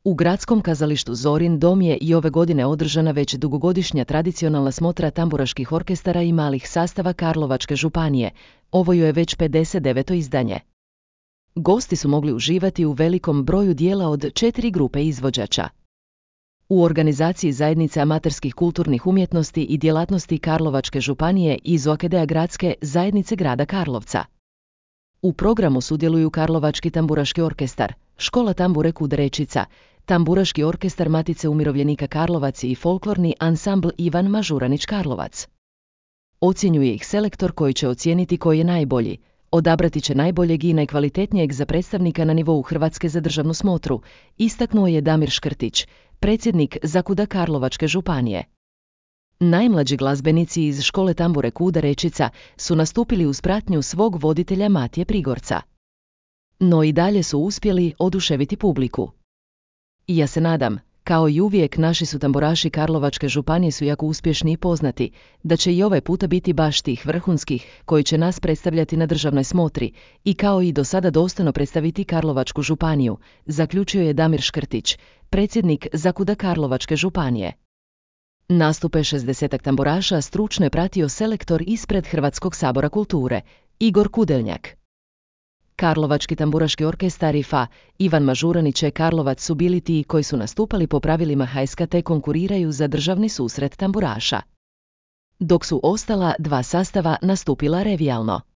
U gradskom kazalištu Zorin dom je i ove godine održana već dugogodišnja tradicionalna smotra tamburaških orkestara i malih sastava Karlovačke županije. Ovo joj je već 59. izdanje. Gosti su mogli uživati u velikom broju dijela od 4 grupe izvođača. U organizaciji Zajednice amaterskih kulturnih umjetnosti i djelatnosti Karlovačke županije i Zokedea gradske zajednice grada Karlovca. U programu sudjeluju Karlovački tamburaški orkestar, Škola tambure Kud Rečica, Tamburaški orkestar Matice umirovljenika Karlovac i folklorni ansambl Ivan Mažuranić Karlovac. Ocjenjuje ih selektor koji će ocijeniti koji je najbolji. Odabrati će najboljeg i najkvalitetnijeg za predstavnika na nivou Hrvatske za državnu smotru, istaknuo je Damir Škrtić, predsjednik Zakuda Karlovačke županije. Najmlađi glazbenici iz Škole tambure Kuda Rečica su nastupili uz pratnju svog voditelja Matije Prigorca. No i dalje su uspjeli oduševiti publiku. I ja se nadam, kao i uvijek naši su tamburaši Karlovačke županije su jako uspješni i poznati, da će i ovaj puta biti baš tih vrhunskih koji će nas predstavljati na državnoj smotri i kao i do sada dostojno predstaviti Karlovačku županiju, zaključio je Damir Škrtić, predsjednik Zakuda Karlovačke županije. Nastupe 60-ak tamburaša stručno je pratio selektor ispred Hrvatskog sabora kulture, Igor Kudeljnjak. Karlovački tamburaški orkestar i FA Ivan Mažuranić i Karlovac su bili ti koji su nastupali po pravilima HSK te konkuriraju za državni susret tamburaša. Dok su ostala 2 sastava nastupila revijalno.